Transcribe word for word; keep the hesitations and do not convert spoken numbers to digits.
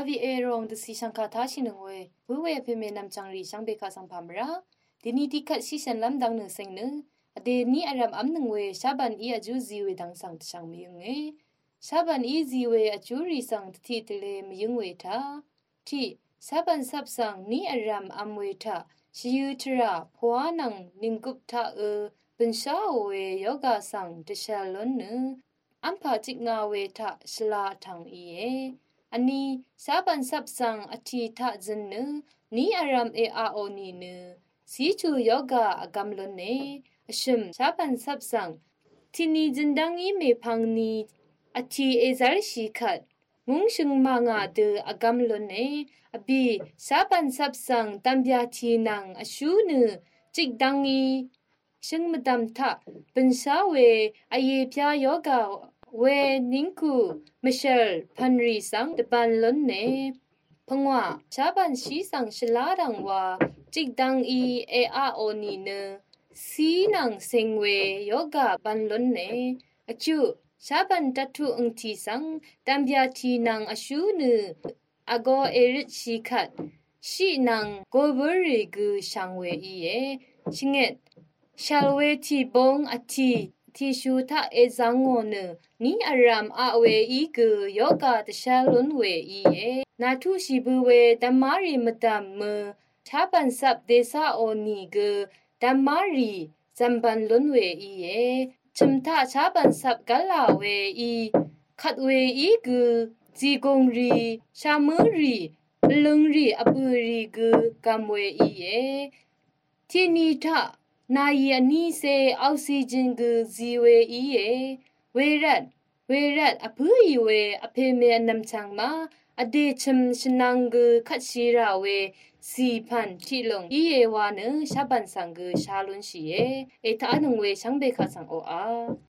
วีเอรองดสิชังคาทาชินงเววเวเพเมนำจังรีชังเบคาสังพามราดินีติคัดชิชันลำดังเนเซงเนอเดนีอารามอัมนึงเวชาบันอีอจูซีเวดังสังตชังมียงเงชาบันอีซีเวอจูรีสังตทีตเลมยงเวทาที่ชาบันซับสังนีอารามอัมเวทาชิยูทราพวานังนิงกุปทาเอเป็นชาเวยกาสังตชาลนเนอัมพาจิกงาเวทาชลาทังอีเออันนี้สาบันซับสังอธิทะจันเนนี้อารามเออาโอนีเนสีชูโยกาอากำลนเนอชิมสาบันซับสังที่นี้จินดังอีเมพังนีอธิเอซาร์ชีขัดงุงชิงมางาเดอากำลนเนอบีสาบันซับสังตัมยาทีนังอชูเนจิกดังอีชิงมดัมทะเป็นชาเวอเยพยาโยกาเวนิงคูมิเชลพันรีสังตบันลนเนพงว่าชาบันชีสังชลาดังว่าจิกดังอีเออาโอนีเนสีนังเซงเวโยกาบันลนเนอจูชาบันตัตุอุงทีสังตัมยาทีนังอชูเนอโกเอริชีคัดชีนังโกเบริกุชังเวอีเอชิงเงชาลเวทีบงอทีที่ชูทะเอซังโงเนนี้อารามอาเวอีกุโยกาตชาลุนเวอีเอนาทุชิบุเวดัมมารีมตัมเมชาบันซับเดซาโอนีกุดัมมารีจัมบันลุนเวอีเอชิมทะชาบันซับกะลาเวอีขัดเวอีกุจีกงรีชามือรีลุงรีอปุรีกุกัมเวอีเอที่นี้ทะนายอันนี้เซออกซิเจนกุซีเวอีเอเวรัดเวรัดอภุยเวอเพเมนำจังมาอเดชมชนังกุคัดชีราเวสีพันที่ลงอีเอวานชาบันสังกุชาลุนชีเอเอทานุงเวชังเบคาสังโออา